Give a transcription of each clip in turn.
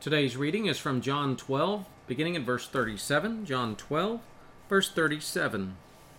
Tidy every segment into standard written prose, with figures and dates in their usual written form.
Today's reading is from John 12, beginning in verse 37. John 12, verse 37.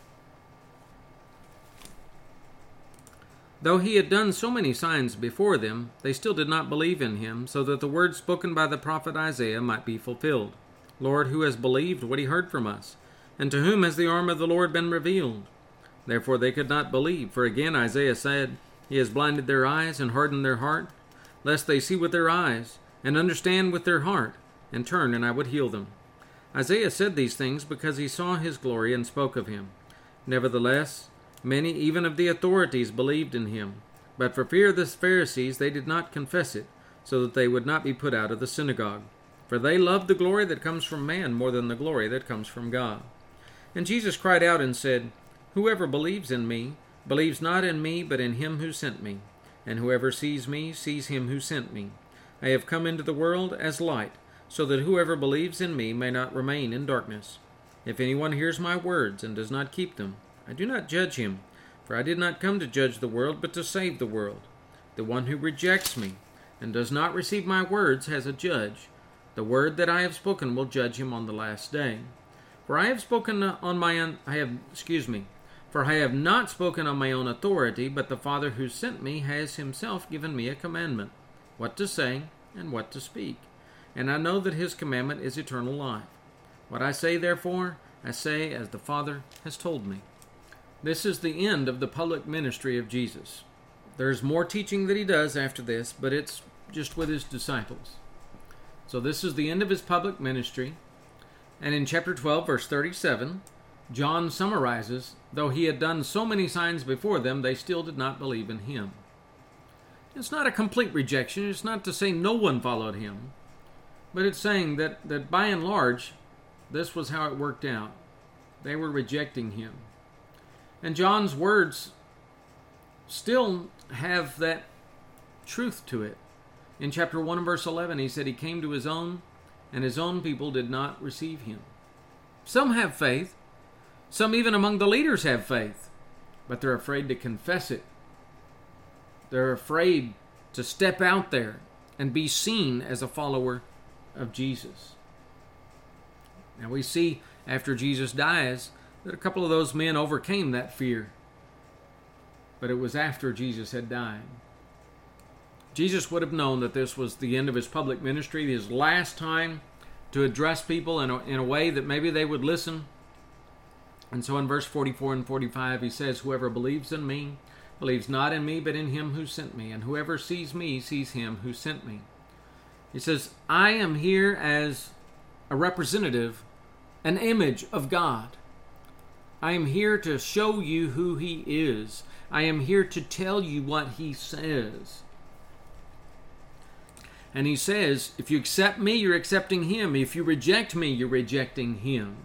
Though he had done so many signs before them, they still did not believe in him, so that the words spoken by the prophet Isaiah might be fulfilled. Lord, who has believed what he heard from us? And to whom has the arm of the Lord been revealed? Therefore they could not believe. For again Isaiah said, He has blinded their eyes and hardened their heart, lest they see with their eyes, and understand with their heart, and turn, and I would heal them. Isaiah said these things because he saw his glory and spoke of him. Nevertheless, many even of the authorities believed in him. But for fear of the Pharisees they did not confess it, so that they would not be put out of the synagogue. For they loved the glory that comes from man more than the glory that comes from God. And Jesus cried out and said, Whoever believes in me, believes not in me, but in him who sent me. And whoever sees me, sees him who sent me. I have come into the world as light, so that whoever believes in me may not remain in darkness. If anyone hears my words and does not keep them, I do not judge him, for I did not come to judge the world, but to save the world. The one who rejects me and does not receive my words has a judge. The word that I have spoken will judge him on the last day. For I have spoken on my own, For I have not spoken on my own authority, but the Father who sent me has himself given me a commandment, what to say and what to speak. And I know that his commandment is eternal life. What I say, therefore, I say as the Father has told me. This is the end of the public ministry of Jesus. There's more teaching that he does after this, but it's just with his disciples. So this is the end of his public ministry. And in chapter 12, verse 37, John summarizes, though he had done so many signs before them, they still did not believe in him. It's not a complete rejection. It's not to say no one followed him. But it's saying that by and large, this was how it worked out. They were rejecting him. And John's words still have that truth to it. In chapter 1 and verse 11, he said he came to his own, and his own people did not receive him. Some have faith. Some even among the leaders have faith. But they're afraid to confess it. They're afraid to step out there and be seen as a follower of Jesus. Now we see after Jesus dies that a couple of those men overcame that fear. But it was after Jesus had died. Jesus would have known that this was the end of his public ministry, his last time to address people in a way that maybe they would listen. And so in verse 44 and 45 he says, Whoever believes in me, believes not in me, but in him who sent me. And whoever sees me, sees him who sent me. He says, I am here as a representative, an image of God. I am here to show you who he is. I am here to tell you what he says. And he says, if you accept me, you're accepting him. If you reject me, you're rejecting him.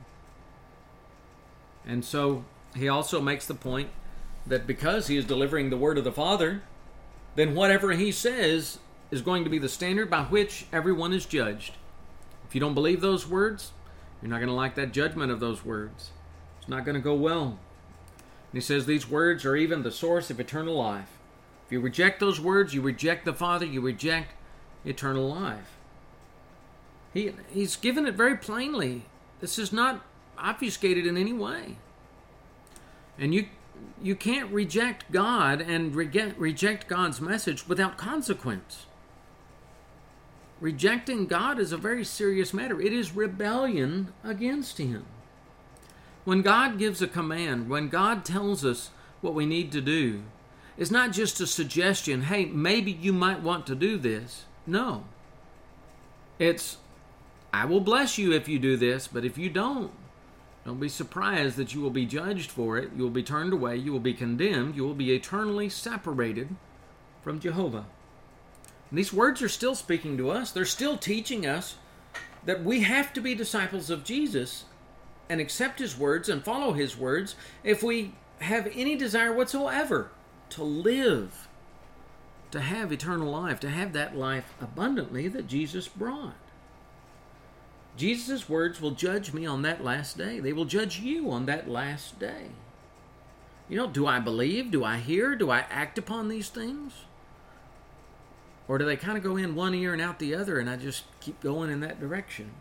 And so he also makes the point that because he is delivering the word of the Father, then whatever he says is going to be the standard by which everyone is judged. If you don't believe those words, you're not going to like that judgment of those words. It's not going to go well. And he says these words are even the source of eternal life. If you reject those words, you reject the Father, you reject eternal life. He's given it very plainly. This is not obfuscated in any way. And you can't reject God and reject God's message without consequence. Rejecting God is a very serious matter. It is rebellion against him. When God gives a command, when God tells us what we need to do, it's not just a suggestion, hey, maybe you might want to do this. No. It's, I will bless you if you do this, but if you don't be surprised that you will be judged for it. You will be turned away. You will be condemned. You will be eternally separated from Jehovah. And these words are still speaking to us. They're still teaching us that we have to be disciples of Jesus and accept his words and follow his words if we have any desire whatsoever to live, to have eternal life, to have that life abundantly that Jesus brought. Jesus' words will judge me on that last day. They will judge you on that last day. Do I believe? Do I hear? Do I act upon these things? Or do they kind of go in one ear and out the other, and I just keep going in that direction?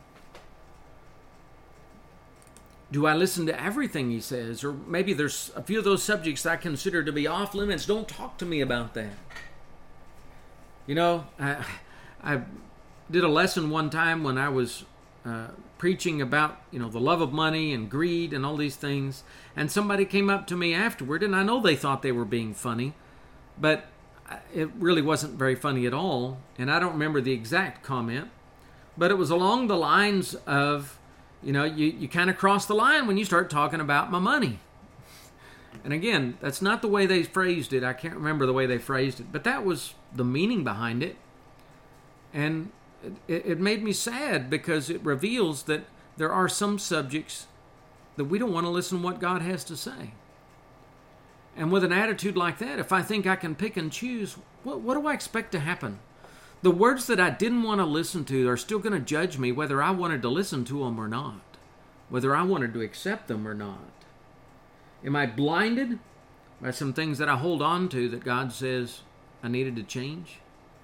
Do I listen to everything he says? Or maybe there's a few of those subjects I consider to be off limits. Don't talk to me about that. You know, I did a lesson one time when I was preaching about, the love of money and greed and all these things. And somebody came up to me afterward, and I know they thought they were being funny, but it really wasn't very funny at all. And I don't remember the exact comment, but it was along the lines of, you kind of cross the line when you start talking about my money. And again, that's not the way they phrased it. I can't remember the way they phrased it, but that was the meaning behind it. And it made me sad because it reveals that there are some subjects that we don't want to listen to what God has to say. And with an attitude like that, if I think I can pick and choose, what do I expect to happen? The words that I didn't want to listen to are still going to judge me whether I wanted to listen to them or not, whether I wanted to accept them or not. Am I blinded by some things that I hold on to that God says I needed to change?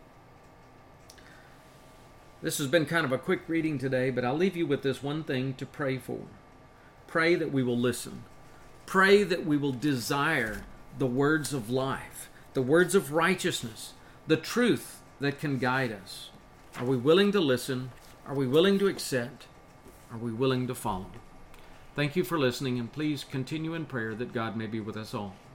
This has been kind of a quick reading today, but I'll leave you with this one thing to pray for. Pray that we will listen. Pray that we will desire the words of life, the words of righteousness, the truth that can guide us. Are we willing to listen? Are we willing to accept? Are we willing to follow? Thank you for listening, and please continue in prayer that God may be with us all.